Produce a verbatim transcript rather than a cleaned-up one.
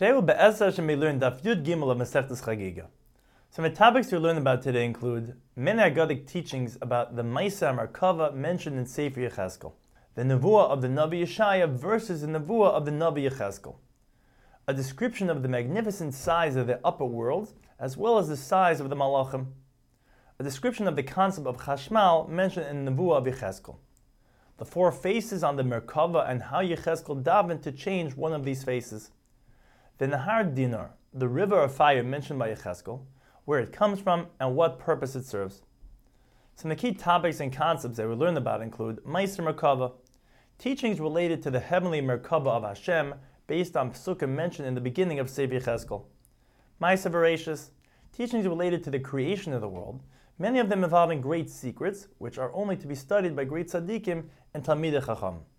Today we'll be'ezras Hashem may learn Daf Yud Gimel of Masechtas Chagiga. Some of the topics we'll learn about today include many Agadic teachings about the Maisa Merkava mentioned in Sefer Yechezkel, the Nevuah of the Navi Yeshaya versus the Nevuah of the Navi Yechezkel, a description of the magnificent size of the upper world as well as the size of the Malachim, a description of the concept of Chashmal mentioned in the Nevuah of Yechezkel, the four faces on the Merkava and how Yechezkel davened to change one of these faces, the Nahar Dinar, the river of fire mentioned by Yechezkel, where it comes from and what purpose it serves. Some of the key topics and concepts that we learn about include Meiser Merkava, teachings related to the heavenly Merkava of Hashem based on Pesukim mentioned in the beginning of Sefer Yechezkel, Meiser Bereshis, teachings related to the creation of the world, many of them involving great secrets, which are only to be studied by great tzaddikim and Talmidei Chacham.